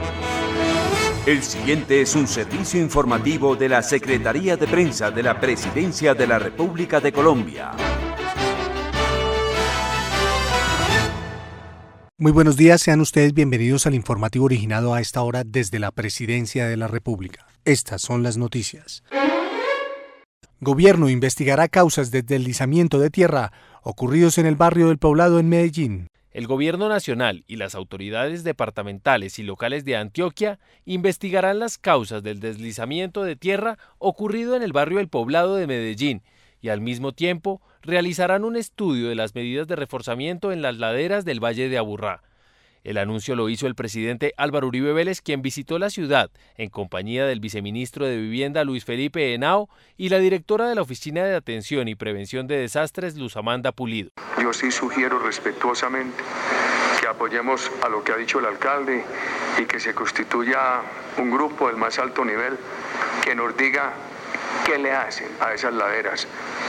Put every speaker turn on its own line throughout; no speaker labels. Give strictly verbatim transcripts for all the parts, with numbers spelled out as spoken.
El siguiente es un servicio informativo de la Secretaría de Prensa de la Presidencia de la República de Colombia.
Muy buenos días, sean ustedes bienvenidos al informativo originado a esta hora desde la Presidencia de la República. Estas son las noticias. Gobierno investigará causas de deslizamiento de tierra ocurridos en el barrio del Poblado en Medellín.
El Gobierno Nacional y las autoridades departamentales y locales de Antioquia investigarán las causas del deslizamiento de tierra ocurrido en el barrio El Poblado de Medellín y al mismo tiempo realizarán un estudio de las medidas de reforzamiento en las laderas del Valle de Aburrá. El anuncio lo hizo el presidente Álvaro Uribe Vélez, quien visitó la ciudad en compañía del viceministro de Vivienda Luis Felipe Henao y la directora de la Oficina de Atención y Prevención de Desastres Luz Amanda Pulido.
Yo sí sugiero respetuosamente que apoyemos a lo que ha dicho el alcalde y que se constituya un grupo del más alto nivel que nos diga qué le hacen a esas laderas,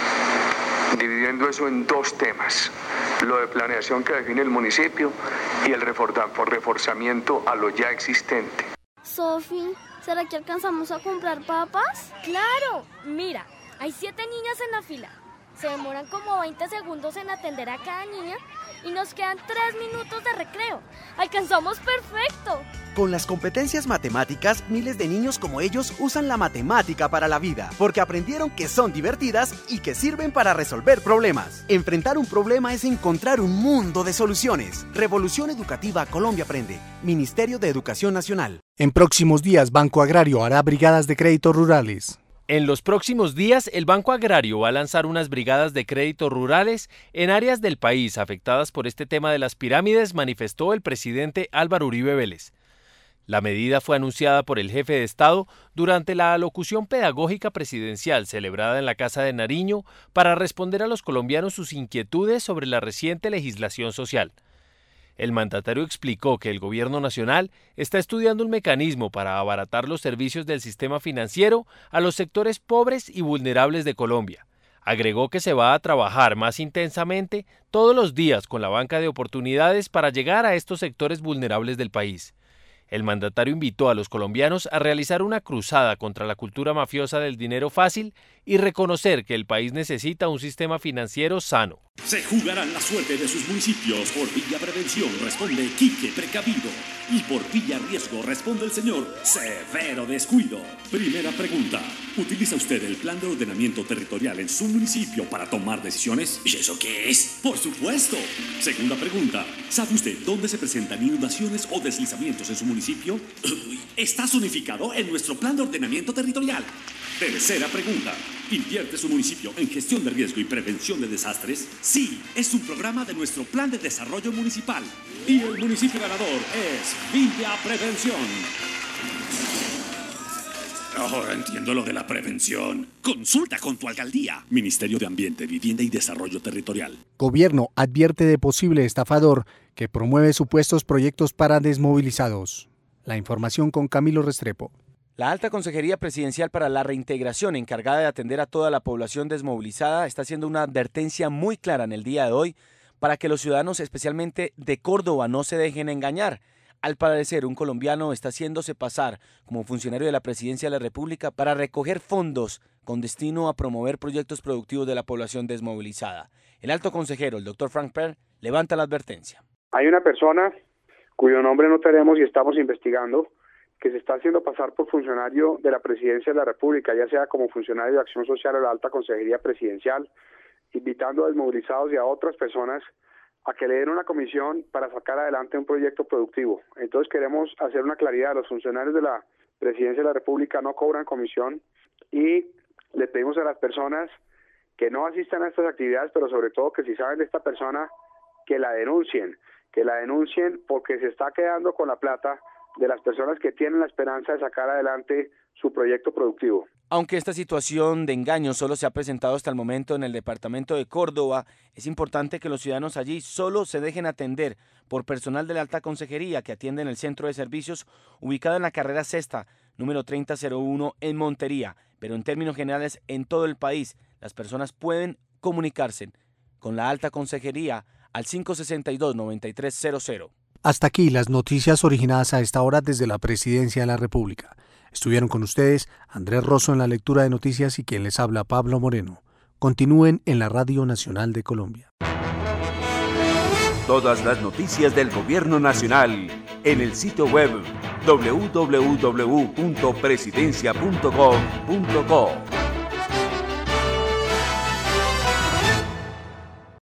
dividiendo eso en dos temas: lo de planeación que define el municipio y el reforzamiento a lo ya existente.
Sofi, ¿será que alcanzamos a comprar papas?
¡Claro! Mira, hay siete niñas en la fila. Se demoran como veinte segundos en atender a cada niña y nos quedan tres minutos de recreo. ¡Alcanzamos perfecto!
Con las competencias matemáticas, miles de niños como ellos usan la matemática para la vida, porque aprendieron que son divertidas y que sirven para resolver problemas. Enfrentar un problema es encontrar un mundo de soluciones. Revolución Educativa Colombia Aprende. Ministerio de Educación Nacional.
En próximos días, Banco Agrario hará brigadas de crédito rurales.
En los próximos días, el Banco Agrario va a lanzar unas brigadas de crédito rurales en áreas del país afectadas por este tema de las pirámides, manifestó el presidente Álvaro Uribe Vélez. La medida fue anunciada por el jefe de Estado durante la alocución pedagógica presidencial celebrada en la Casa de Nariño para responder a los colombianos sus inquietudes sobre la reciente legislación social. El mandatario explicó que el Gobierno Nacional está estudiando un mecanismo para abaratar los servicios del sistema financiero a los sectores pobres y vulnerables de Colombia. Agregó que se va a trabajar más intensamente todos los días con la banca de oportunidades para llegar a estos sectores vulnerables del país. El mandatario invitó a los colombianos a realizar una cruzada contra la cultura mafiosa del dinero fácil y reconocer que el país necesita un sistema financiero sano.
Se jugarán la suerte de sus municipios. Por Villa Prevención responde Quique Precavido. Y por Villa Riesgo responde el señor Severo Descuido. Primera pregunta: ¿utiliza usted el plan de ordenamiento territorial en su municipio para tomar decisiones? ¿Y eso qué es? Por supuesto. Segunda pregunta: ¿sabe usted dónde se presentan inundaciones o deslizamientos en su municipio? Está zonificado en nuestro plan de ordenamiento territorial. Tercera pregunta: ¿invierte su municipio en gestión de riesgo y prevención de desastres? Sí, es un programa de nuestro plan de desarrollo municipal. Y el municipio ganador es Villa Prevención. Ahora entiendo lo de la prevención. Consulta con tu alcaldía. Ministerio de Ambiente, Vivienda y Desarrollo Territorial.
Gobierno advierte de posible estafador que promueve supuestos proyectos para desmovilizados. La información con Camilo Restrepo.
La Alta Consejería Presidencial para la Reintegración, encargada de atender a toda la población desmovilizada, está haciendo una advertencia muy clara en el día de hoy para que los ciudadanos, especialmente de Córdoba, no se dejen engañar. Al parecer, un colombiano está haciéndose pasar como funcionario de la Presidencia de la República para recoger fondos con destino a promover proyectos productivos de la población desmovilizada. El alto consejero, el doctor Frank Perl, levanta la advertencia.
Hay una persona cuyo nombre no tenemos y estamos investigando, que se está haciendo pasar por funcionario de la Presidencia de la República, ya sea como funcionario de Acción Social o la Alta Consejería Presidencial, invitando a desmovilizados y a otras personas a que le den una comisión para sacar adelante un proyecto productivo. Entonces queremos hacer una claridad: los funcionarios de la Presidencia de la República no cobran comisión y le pedimos a las personas que no asistan a estas actividades, pero sobre todo que si saben de esta persona, que la denuncien, que la denuncien porque se está quedando con la plata de las personas que tienen la esperanza de sacar adelante su proyecto productivo.
Aunque esta situación de engaño solo se ha presentado hasta el momento en el departamento de Córdoba, es importante que los ciudadanos allí solo se dejen atender por personal de la Alta Consejería que atiende en el Centro de Servicios ubicado en la carrera sexta, número treinta cero uno en Montería. Pero en términos generales, en todo el país, las personas pueden comunicarse con la Alta Consejería al cinco seis dos, nueve tres cero cero.
Hasta aquí las noticias originadas a esta hora desde la Presidencia de la República. Estuvieron con ustedes Andrés Rosso en la lectura de noticias y quien les habla, Pablo Moreno. Continúen en la Radio Nacional de Colombia.
Todas las noticias del Gobierno Nacional en el sitio web doble u doble u doble u punto presidencia punto gov punto co.